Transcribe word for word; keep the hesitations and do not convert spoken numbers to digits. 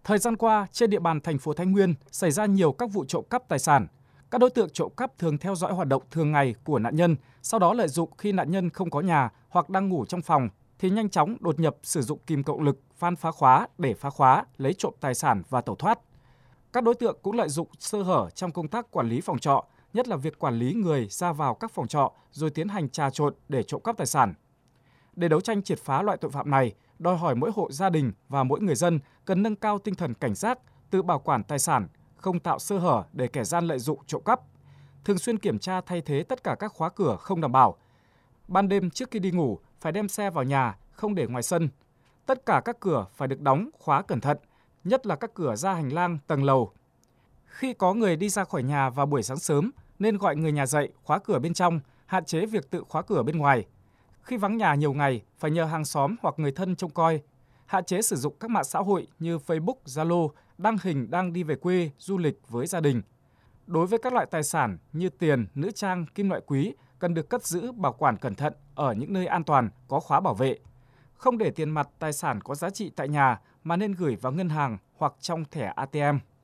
Thời gian qua, trên địa bàn thành phố Thái Nguyên xảy ra nhiều các vụ trộm cắp tài sản. Các đối tượng trộm cắp thường theo dõi hoạt động thường ngày của nạn nhân, sau đó lợi dụng khi nạn nhân không có nhà hoặc đang ngủ trong phòng thì nhanh chóng đột nhập sử dụng kìm cộng lực, van phá khóa để phá khóa, lấy trộm tài sản và tẩu thoát. Các đối tượng cũng lợi dụng sơ hở trong công tác quản lý phòng trọ, nhất là việc quản lý người ra vào các phòng trọ rồi tiến hành trà trộn để trộm cắp tài sản. Để đấu tranh triệt phá loại tội phạm này, đòi hỏi mỗi hộ gia đình và mỗi người dân cần nâng cao tinh thần cảnh giác, tự bảo quản tài sản, không tạo sơ hở để kẻ gian lợi dụng trộm cắp. Thường xuyên kiểm tra thay thế tất cả các khóa cửa không đảm bảo. Ban đêm trước khi đi ngủ phải đem xe vào nhà, không để ngoài sân. Tất cả các cửa phải được đóng, khóa cẩn thận, nhất là các cửa ra hành lang, tầng lầu. Khi có người đi ra khỏi nhà vào buổi sáng sớm, nên gọi người nhà dậy khóa cửa bên trong, hạn chế việc tự khóa cửa bên ngoài. Khi vắng nhà nhiều ngày, phải nhờ hàng xóm hoặc người thân trông coi. Hạn chế sử dụng các mạng xã hội như Facebook, Zalo, đăng hình đang đi về quê, du lịch với gia đình. Đối với các loại tài sản như tiền, nữ trang, kim loại quý cần được cất giữ bảo quản cẩn thận ở những nơi an toàn, có khóa bảo vệ. Không để tiền mặt, tài sản có giá trị tại nhà mà nên gửi vào ngân hàng hoặc trong thẻ a tê em.